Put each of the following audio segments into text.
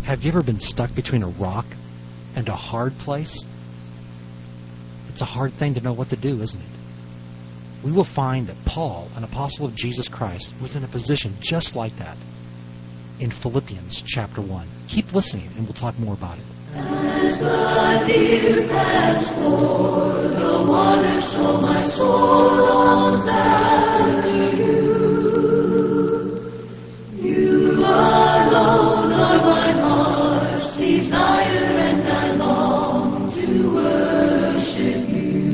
Have you ever been stuck between a rock and a hard place? It's a hard thing to know what to do, isn't it? We will find that Paul, an apostle of Jesus Christ, was in a position just like that in Philippians chapter 1. Keep listening and we'll talk more about it. As the deer pants for the water, so my soul longs after you. You alone are my heart's desire, and I long to worship you.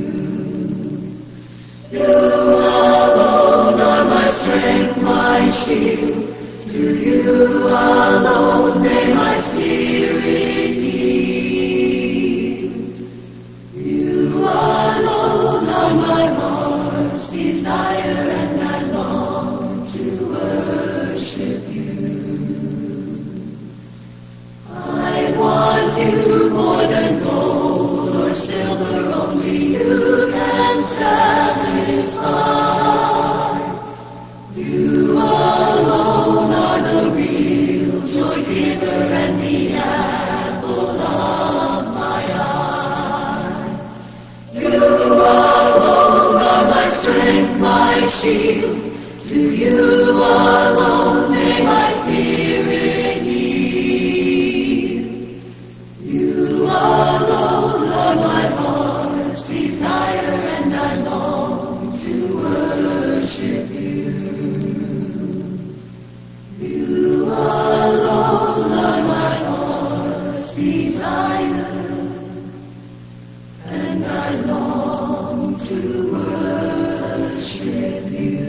You alone are my strength, my shield. To you alone may my spirit yield. You alone are my heart's desire, and I long to worship you. I want you more than gold or silver, only you can satisfy. You alone are the real joy giver and the apple of my eye. You alone are my strength, my shield. To you alone may my spirit yield. You alone are my heart's desire, and I long to worship you. You alone are my heart's desire, and I long to worship you.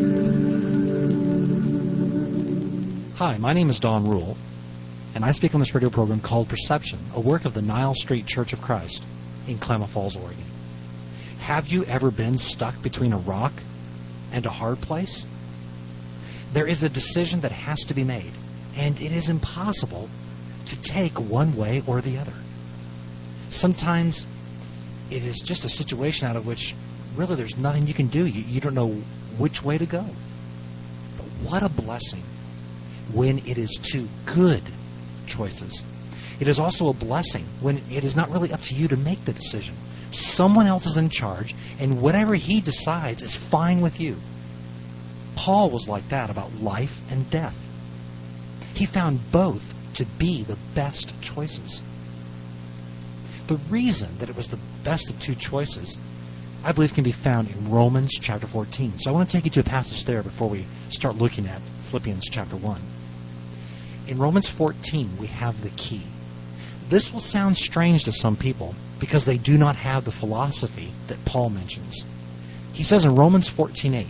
Hi, my name is Don Rule, and I speak on this radio program called Perception, a work of the Nile Street Church of Christ in Klamath Falls, Oregon. Have you ever been stuck between a rock and a hard place? There is a decision that has to be made, and it is impossible to take one way or the other. Sometimes it is just a situation out of which really there's nothing you can do. You don't know which way to go. But what a blessing when it is two good choices. It is also a blessing when it is not really up to you to make the decision. Someone else is in charge, and whatever he decides is fine with you. Paul was like that about life and death. He found both to be the best choices. The reason that it was the best of two choices, I believe, can be found in Romans chapter 14. So I want to take you to a passage there before we start looking at Philippians chapter 1. In Romans 14, we have the key. This will sound strange to some people because they do not have the philosophy that Paul mentions. He says in Romans 14:8,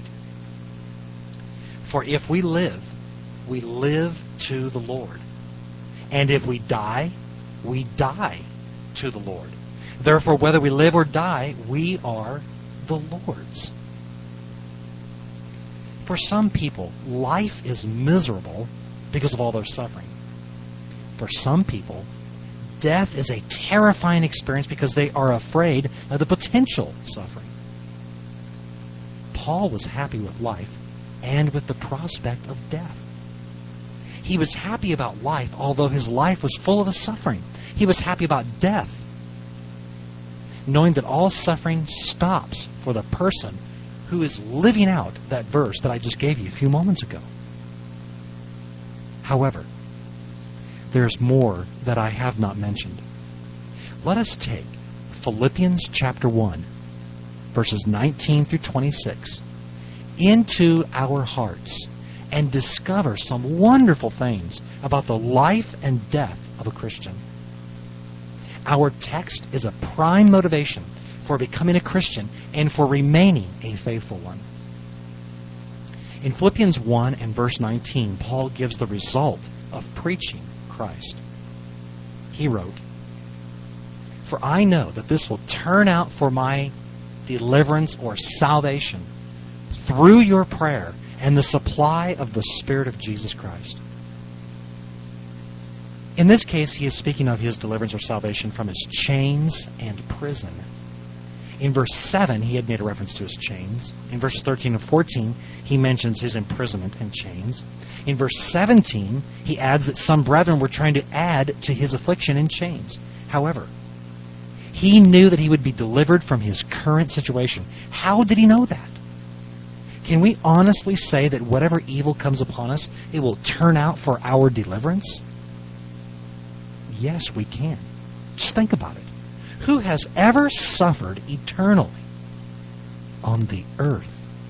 "For if we live to the Lord. And if we die to the Lord. Therefore, whether we live or die, we are the Lord's." For some people, life is miserable because of all their suffering. For some people, death is a terrifying experience because they are afraid of the potential suffering. Paul was happy with life and with the prospect of death. He was happy about life, although his life was full of suffering. He was happy about death, knowing that all suffering stops for the person who is living out that verse that I just gave you a few moments ago. However, there's more that I have not mentioned. Let us take Philippians chapter 1, verses 19 through 26, into our hearts and discover some wonderful things about the life and death of a Christian. Our text is a prime motivation for becoming a Christian and for remaining a faithful one. In Philippians 1 and verse 19, Paul gives the result of preaching Christ. He wrote, "For I know that this will turn out for my deliverance or salvation through your prayer and the supply of the Spirit of Jesus Christ." In this case, he is speaking of his deliverance or salvation from his chains and prison. In verse 7, he had made a reference to his chains. In verses 13 and 14, he mentions his imprisonment and chains. In verse 17, he adds that some brethren were trying to add to his affliction and chains. However, he knew that he would be delivered from his current situation. How did he know that? Can we honestly say that whatever evil comes upon us, it will turn out for our deliverance? Yes, we can. Just think about it. Who has ever suffered eternally on the earth?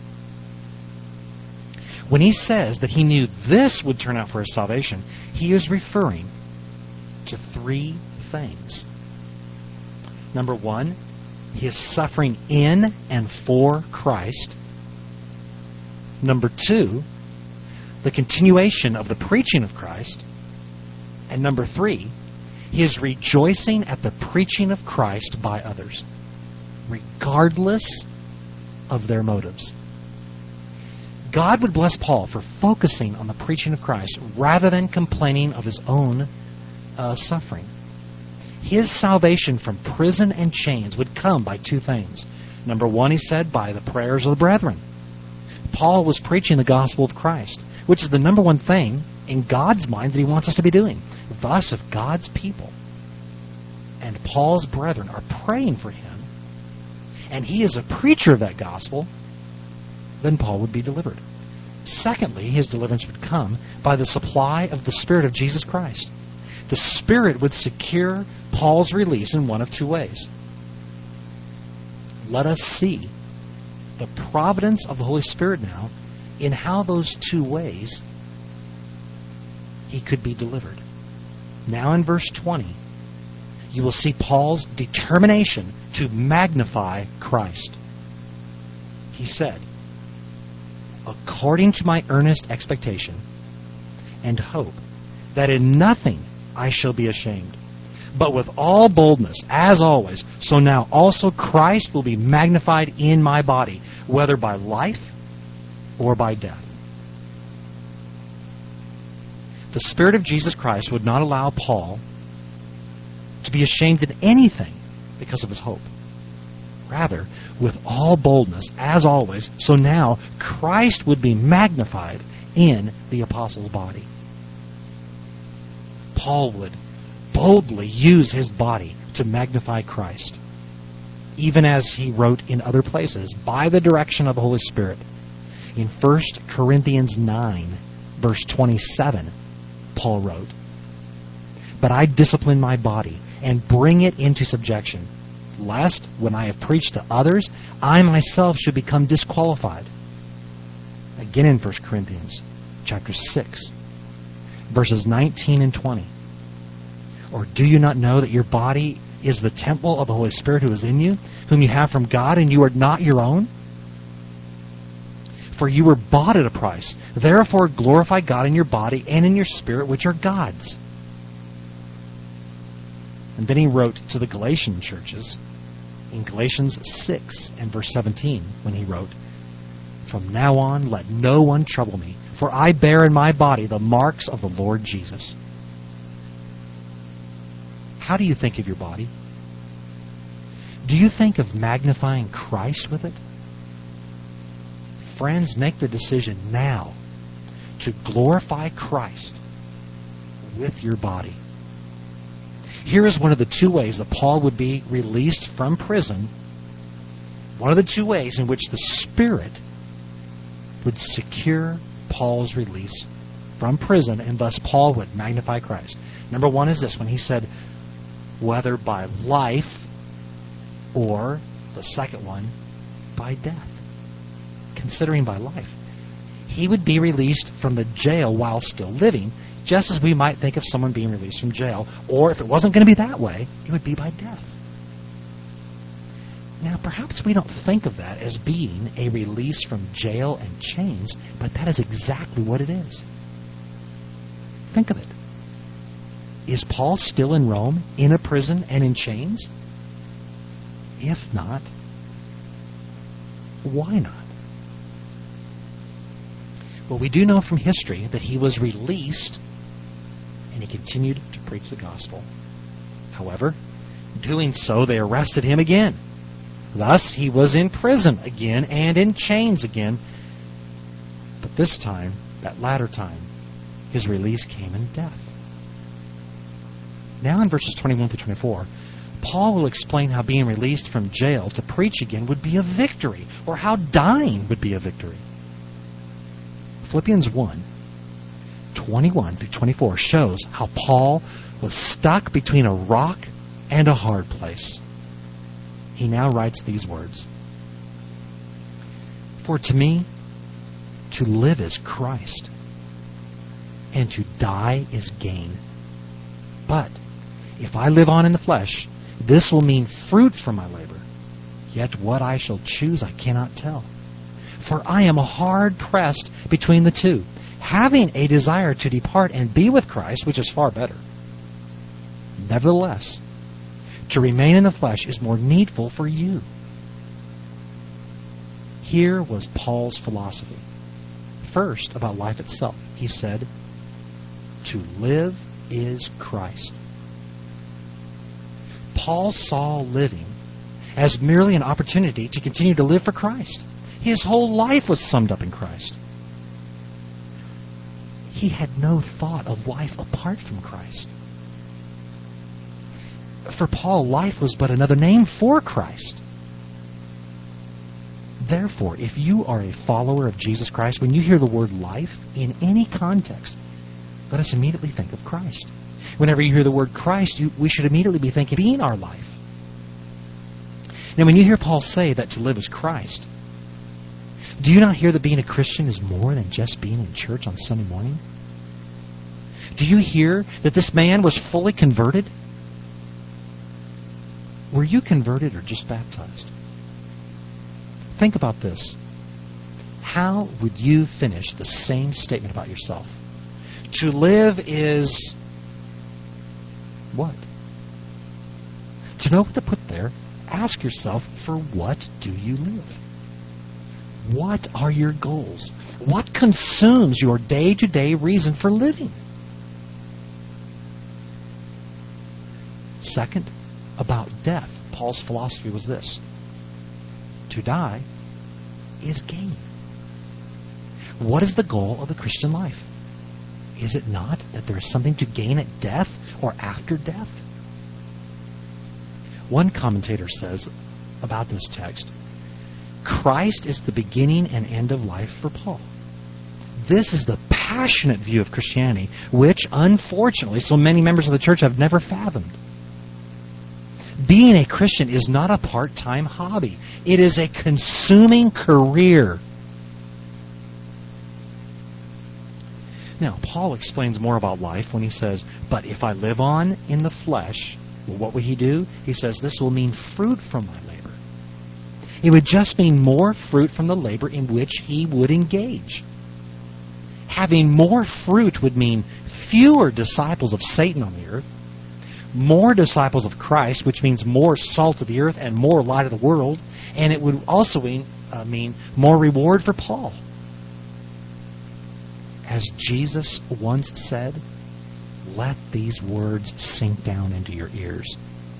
When he says that he knew this would turn out for his salvation, he is referring to three things. Number one, his suffering in and for Christ. Number two, the continuation of the preaching of Christ. And number three, his rejoicing at the preaching of Christ by others, regardless of their motives. God would bless Paul for focusing on the preaching of Christ rather than complaining of his own suffering. His salvation from prison and chains would come by two things. Number one, he said, by the prayers of the brethren. Paul was preaching the gospel of Christ, which is the number one thing in God's mind that he wants us to be doing. Thus, if God's people and Paul's brethren are praying for him, and he is a preacher of that gospel, then Paul would be delivered. Secondly, his deliverance would come by the supply of the Spirit of Jesus Christ. The Spirit would secure Paul's release in one of two ways. Let us see the providence of the Holy Spirit now in how those two ways he could be delivered. Now in verse 20, you will see Paul's determination to magnify Christ. He said, according to my earnest expectation and hope, that in nothing I shall be ashamed, but with all boldness, as always, so now also Christ will be magnified in my body, whether by life or by death. The Spirit of Jesus Christ would not allow Paul to be ashamed of anything because of his hope. Rather, with all boldness, as always, so now Christ would be magnified in the apostle's body. Paul would boldly use his body to magnify Christ, even as he wrote in other places, by the direction of the Holy Spirit. In 1 Corinthians 9, verse 27, Paul wrote, but I discipline my body and bring it into subjection, lest, when I have preached to others, I myself should become disqualified. Again in 1 Corinthians chapter 6, verses 19 and 20. Or do you not know that your body is the temple of the Holy Spirit who is in you, whom you have from God, and you are not your own? For you were bought at a price. Therefore glorify God in your body and in your spirit, which are God's. And then he wrote to the Galatian churches in Galatians 6 and verse 17, when he wrote, from now on let no one trouble me, for I bear in my body the marks of the Lord Jesus. How do you think of your body? Do you think of magnifying Christ with it? Friends, make the decision now to glorify Christ with your body. Here is one of the two ways that Paul would be released from prison. One of the two ways in which the Spirit would secure Paul's release from prison, and thus Paul would magnify Christ. Number one is this, when he said, whether by life or, the second one, by death. Considering by life. He would be released from the jail while still living, just as we might think of someone being released from jail. Or if it wasn't going to be that way, it would be by death. Now, perhaps we don't think of that as being a release from jail and chains, but that is exactly what it is. Think of it. Is Paul still in Rome, in a prison and in chains? If not, why not? Well, we do know from history that he was released and he continued to preach the gospel. However, doing so, they arrested him again. Thus, he was in prison again and in chains again. But this time, that latter time, his release came in death. Now in verses 21 through 24, Paul will explain how being released from jail to preach again would be a victory, or how dying would be a victory. Philippians 1, 21 through 24 shows how Paul was stuck between a rock and a hard place. He now writes these words: "For to me, to live is Christ, and to die is gain. But if I live on in the flesh, this will mean fruit from my labor. Yet what I shall choose I cannot tell. For I am hard pressed between the two, having a desire to depart and be with Christ, which is far better. Nevertheless, to remain in the flesh is more needful for you." Here was Paul's philosophy. First, about life itself. He said, "To live is Christ." Paul saw living as merely an opportunity to continue to live for Christ. His whole life was summed up in Christ. He had no thought of life apart from Christ. For Paul, life was but another name for Christ. Therefore, if you are a follower of Jesus Christ, when you hear the word life in any context, let us immediately think of Christ. Whenever you hear the word Christ, we should immediately be thinking being our life. Now, when you hear Paul say that to live is Christ, do you not hear that being a Christian is more than just being in church on Sunday morning? Do you hear that this man was fully converted? Were you converted or just baptized? Think about this. How would you finish the same statement about yourself? To live is what? To know what to put there, ask yourself, for what do you live? What are your goals? What consumes your day-to-day reason for living? Second, about death, Paul's philosophy was this: to die is gain. What is the goal of the Christian life? Is it not that there is something to gain at death or after death? One commentator says about this text, Christ is the beginning and end of life for Paul. This is the passionate view of Christianity, which, unfortunately, so many members of the church have never fathomed. Being a Christian is not a part-time hobby. It is a consuming career. Now, Paul explains more about life when he says, "But if I live on in the flesh," well, what will he do? He says, "This will mean fruit from my labor." It would just mean more fruit from the labor in which he would engage. Having more fruit would mean fewer disciples of Satan on the earth, more disciples of Christ, which means more salt of the earth and more light of the world, and it would also mean more reward for Paul. As Jesus once said, let these words sink down into your ears.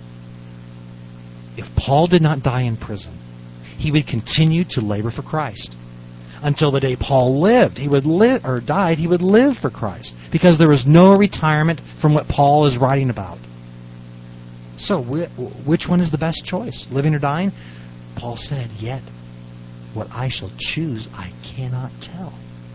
If Paul did not die in prison, he would continue to labor for Christ. Until the day Paul lived, he would live or died, he would live for Christ, because there was no retirement from what Paul is writing about. So, which one is the best choice, living or dying? Paul said, "Yet what I shall choose, I cannot tell."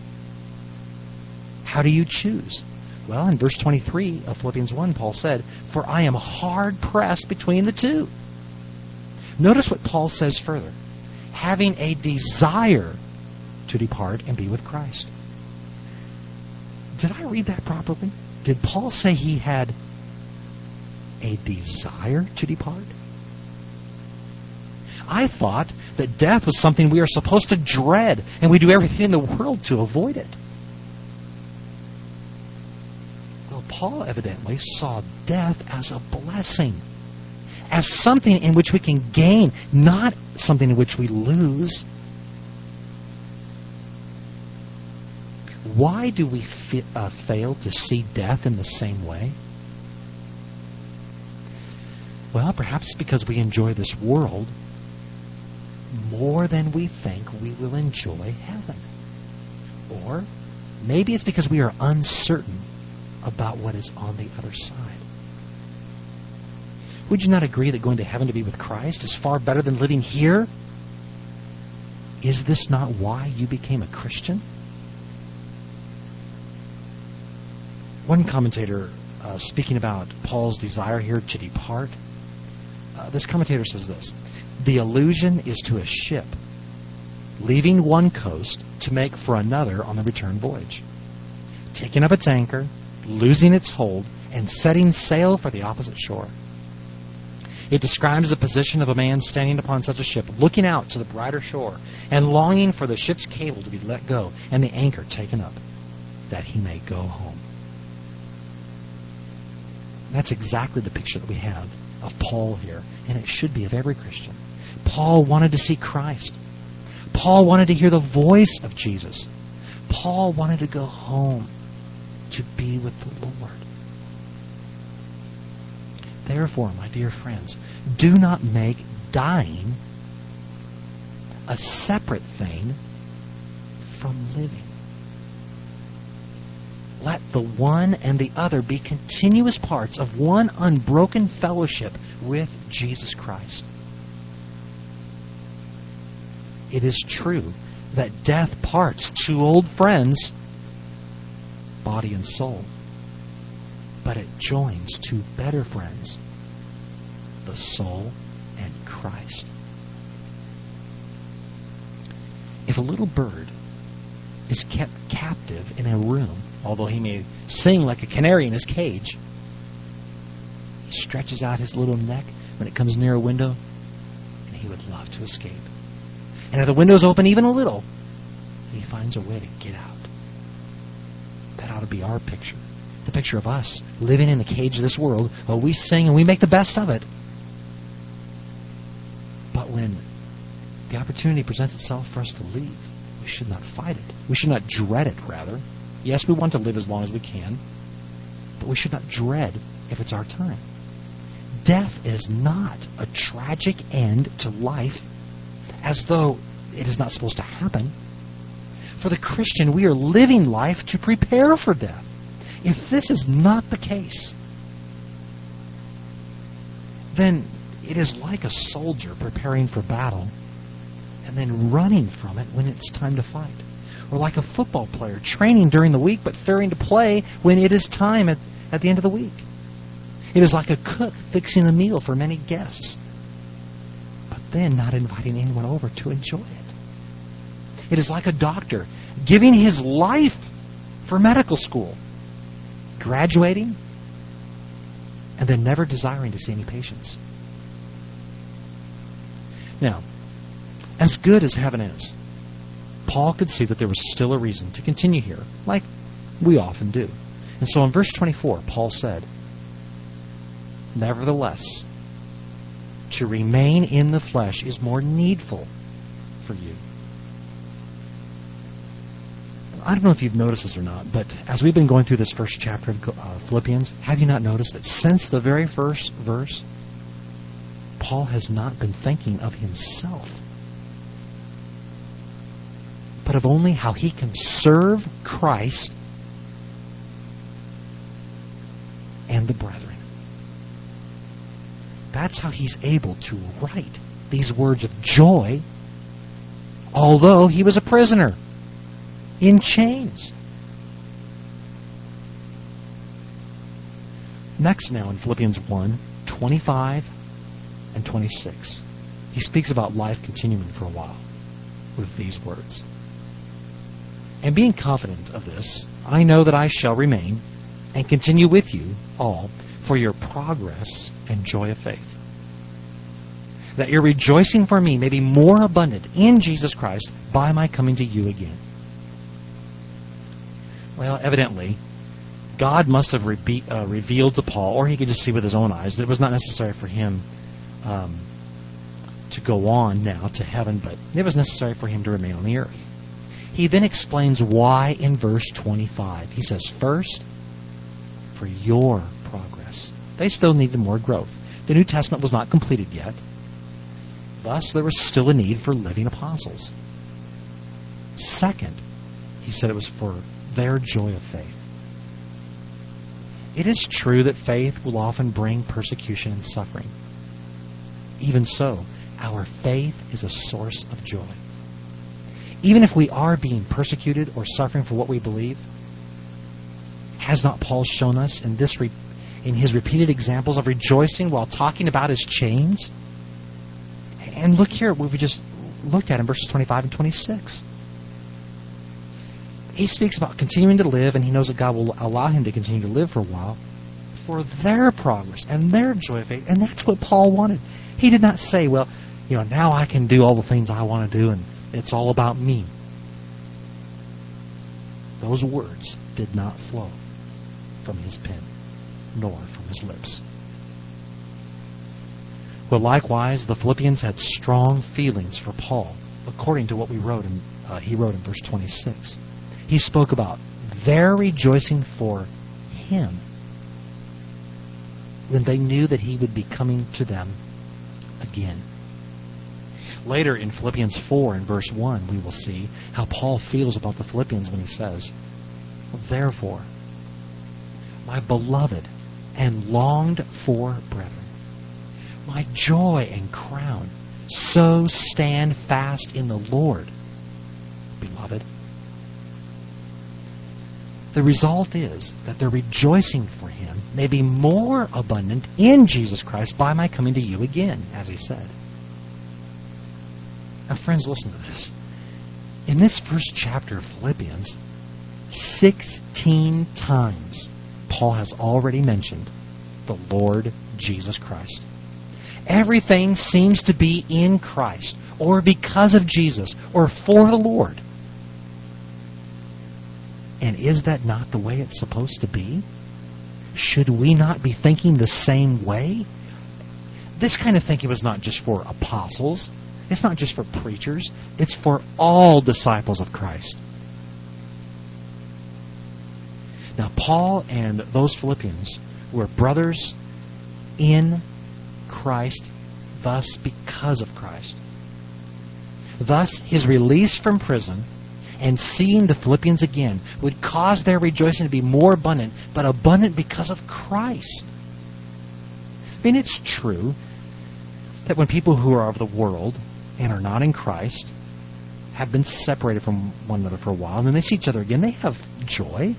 How do you choose? Well, in verse 23 of Philippians 1, Paul said, "For I am hard pressed between the two." Notice what Paul says further. Having a desire to depart and be with Christ. Did I read that properly? Did Paul say he had a desire to depart? I thought that death was something we are supposed to dread, and we do everything in the world to avoid it. Well, Paul evidently saw death as a blessing, as something in which we can gain, not something in which we lose. Why do we fail to see death in the same way? Well, perhaps because we enjoy this world more than we think we will enjoy heaven. Or maybe it's because we are uncertain about what is on the other side. Would you not agree that going to heaven to be with Christ is far better than living here? Is this not why you became a Christian? One commentator, speaking about Paul's desire here to depart, this commentator says this: the allusion is to a ship leaving one coast to make for another on the return voyage, taking up its anchor, losing its hold, and setting sail for the opposite shore. It describes the position of a man standing upon such a ship, looking out to the brighter shore, and longing for the ship's cable to be let go and the anchor taken up, that he may go home. That's exactly the picture that we have of Paul here, and it should be of every Christian. Paul wanted to see Christ. Paul wanted to hear the voice of Jesus. Paul wanted to go home to be with the Lord. Therefore, my dear friends, do not make dying a separate thing from living. Let the one and the other be continuous parts of one unbroken fellowship with Jesus Christ. It is true that death parts two old friends, body and soul, but it joins two better friends, the soul and Christ. If a little bird is kept captive in a room, although he may sing like a canary in his cage, he stretches out his little neck when it comes near a window, and he would love to escape. And if the window's open even a little, he finds a way to get out. That ought to be our picture. The picture of us living in the cage of this world. Oh, we sing and we make the best of it. But when the opportunity presents itself for us to leave, we should not fight it. We should not dread it, rather. Yes, we want to live as long as we can, but we should not dread if it's our time. Death is not a tragic end to life, as though it is not supposed to happen. For the Christian, we are living life to prepare for death. If this is not the case, then it is like a soldier preparing for battle and then running from it when it's time to fight. Or like a football player training during the week but fearing to play when it is time at the end of the week. It is like a cook fixing a meal for many guests, but then not inviting anyone over to enjoy it. It is like a doctor giving his life for medical school, graduating, and then never desiring to see any patients. Now, as good as heaven is, Paul could see that there was still a reason to continue here, like we often do. And so in verse 24, Paul said, "Nevertheless, to remain in the flesh is more needful for you." I don't know if you've noticed this or not, but as we've been going through this first chapter of Philippians, have you not noticed that since the very first verse, Paul has not been thinking of himself, but of only how he can serve Christ and the brethren. That's how he's able to write these words of joy, although he was a prisoner in chains. Next now in Philippians 1, 25 and 26, he speaks about life continuing for a while with these words. "And being confident of this, I know that I shall remain and continue with you all for your progress and joy of faith, that your rejoicing for me may be more abundant in Jesus Christ by my coming to you again." Well, evidently, God must have revealed to Paul, or he could just see with his own eyes, that it was not necessary for him to go on now to heaven, but it was necessary for him to remain on the earth. He then explains why in verse 25. He says, "First, for your progress." They still needed more growth. The New Testament was not completed yet, Thus, there was still a need for living apostles. Second, he said it was for their joy of faith. It is true that faith will often bring persecution and suffering. Even so, our faith is a source of joy. Even if we are being persecuted or suffering for what we believe, has not Paul shown us in his repeated examples of rejoicing while talking about his chains? And look here at what we just looked at in verses 25 and 26. He speaks about continuing to live, and he knows that God will allow him to continue to live for a while for their progress and their joy of faith. And that's what Paul wanted. He did not say, well, now I can do all the things I want to do, and it's all about me. Those words did not flow from his pen, nor from his lips. Well, likewise, the Philippians had strong feelings for Paul, according to what he wrote in verse 26. He spoke about their rejoicing for him when they knew that he would be coming to them again. Later in Philippians 4 and verse 1, we will see how Paul feels about the Philippians when he says, "Therefore, my beloved and longed for brethren, my joy and crown, so stand fast in the Lord, beloved." The result is that the rejoicing for him may be more abundant in Jesus Christ by my coming to you again, as he said. Now, friends, listen to this. In this first chapter of Philippians, 16 times Paul has already mentioned the Lord Jesus Christ. Everything seems to be in Christ, or because of Jesus, or for the Lord. And is that not the way it's supposed to be? Should we not be thinking the same way? This kind of thinking was not just for apostles. It's not just for preachers. It's for all disciples of Christ. Now, Paul and those Philippians were brothers in Christ, thus because of Christ. Thus, his release from prison and seeing the Philippians again would cause their rejoicing to be more abundant, but abundant because of Christ. I mean, it's true that when people who are of the world and are not in Christ have been separated from one another for a while, and then they see each other again, they have joy.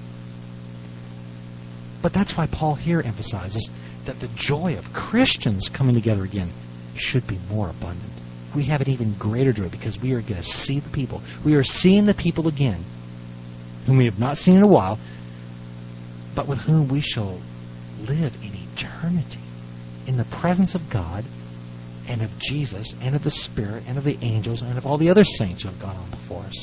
But that's why Paul here emphasizes that the joy of Christians coming together again should be more abundant. We have an even greater joy because we are going to see the people. We are seeing the people again whom we have not seen in a while, but with whom we shall live in eternity in the presence of God and of Jesus and of the Spirit and of the angels and of all the other saints who have gone on before us.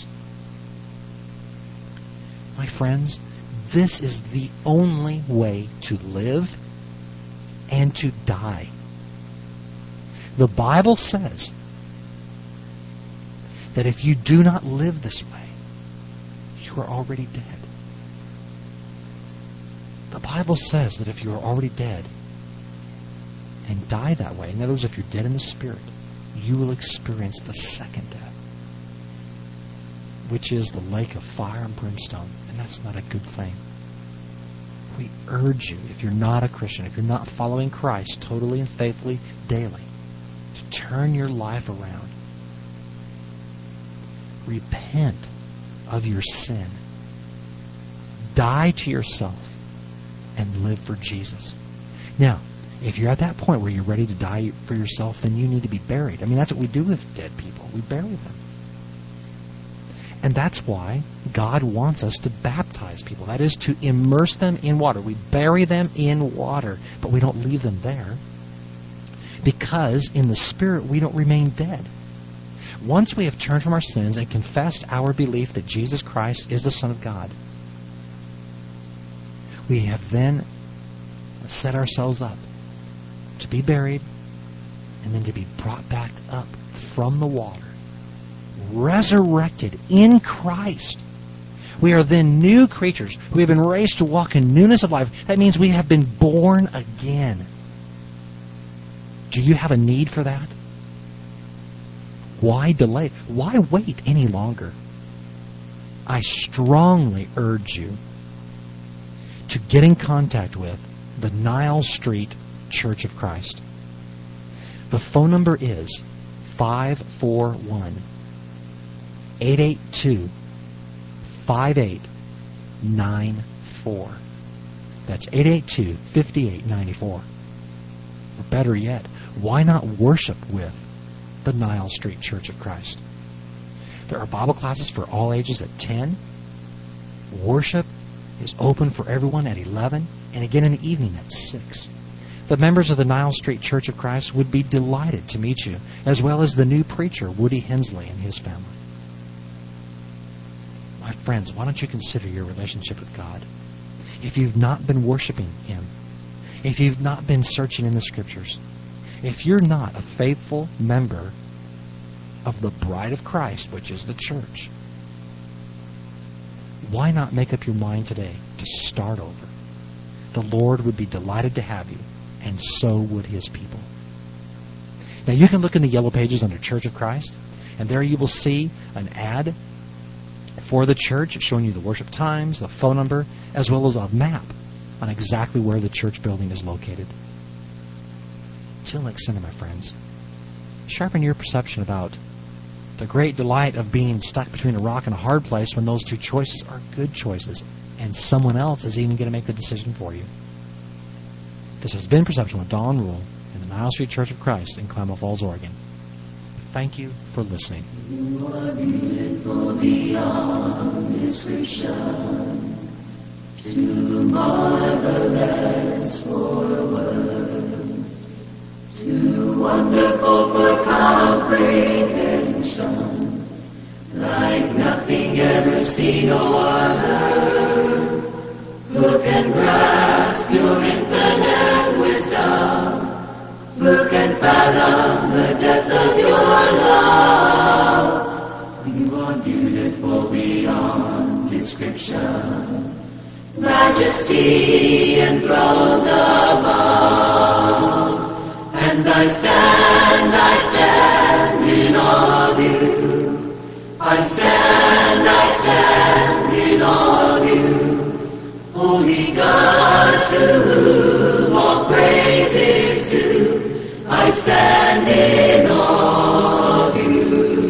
My friends, this is the only way to live and to die. The Bible says that if you do not live this way, you are already dead. The Bible says that if you are already dead and die that way, in other words, if you're dead in the Spirit, you will experience the second death, which is the lake of fire and brimstone, and that's not a good thing. We urge you, if you're not a Christian, if you're not following Christ totally and faithfully daily, to turn your life around. Repent of your sin. Die to yourself and live for Jesus. Now, if you're at that point where you're ready to die for yourself, then you need to be buried. I mean, that's what we do with dead people. We bury them. And that's why God wants us to baptize people. That is, to immerse them in water. We bury them in water, but we don't leave them there. Because in the Spirit, we don't remain dead. Once we have turned from our sins and confessed our belief that Jesus Christ is the Son of God, we have then set ourselves up to be buried and then to be brought back up from the water, resurrected in Christ. We are then new creatures. We have been raised to walk in newness of life. That means we have been born again. Do you have a need for that? Why delay? Why wait any longer? I strongly urge you to get in contact with the Nile Street Church of Christ. The phone number is 541-882-5894. That's 882-5894. Or better yet, why not worship with the Nile Street Church of Christ? There are Bible classes for all ages at 10. Worship is open for everyone at 11, and again in the evening at 6. The members of the Nile Street Church of Christ would be delighted to meet you, as well as the new preacher, Woody Hensley, and his family. My friends, why don't you consider your relationship with God? If you've not been worshiping Him, if you've not been searching in the Scriptures, if you're not a faithful member of the bride of Christ, which is the church, why not make up your mind today to start over? The Lord would be delighted to have you, and so would His people. Now you can look in the yellow pages under Church of Christ, and there you will see an ad for the church showing you the worship times, the phone number, as well as a map on exactly where the church building is located. Till next Sunday, my friends, sharpen your perception about the great delight of being stuck between a rock and a hard place when those two choices are good choices, and someone else is even going to make the decision for you. This has been Perception with Don Rule in the Nile Street Church of Christ in Klamath Falls, Oregon. Thank you for listening. You are beautiful beyond description, too marvelous for words, too wonderful for comprehension, like nothing ever seen or heard. Who can grasp your infinite wisdom? Who can fathom the depth of your love? You are beautiful beyond description, majesty enthroned above. And I stand in awe of you. I stand in awe of you. Holy God, to whom all praise is due, I stand in awe of you.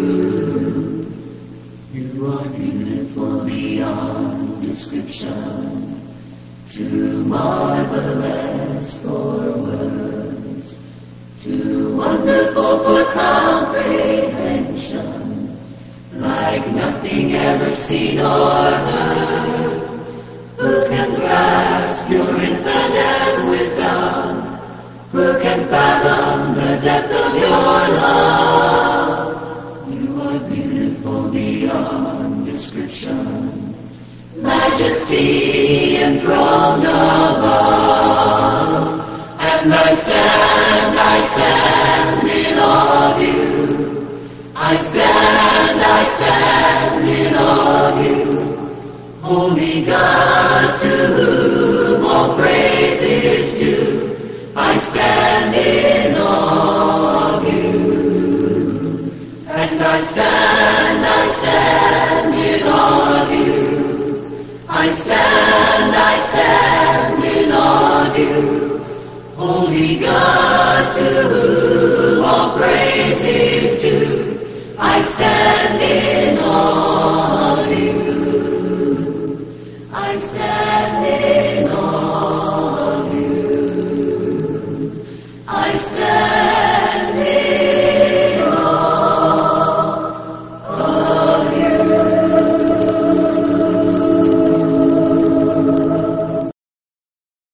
You are beautiful beyond description, too marvelous for words, too wonderful for comprehension, like nothing ever seen or heard. Who can grasp your infinite wisdom? Who can fathom the depth of your love? You are beautiful beyond description, majesty enthroned above. And I stand in awe of you. I stand in awe of you. Holy God, to whom all praise is due, I stand in awe of you. And I stand in awe of you. I stand in awe of you. Holy God, to whom all praise is due, I stand in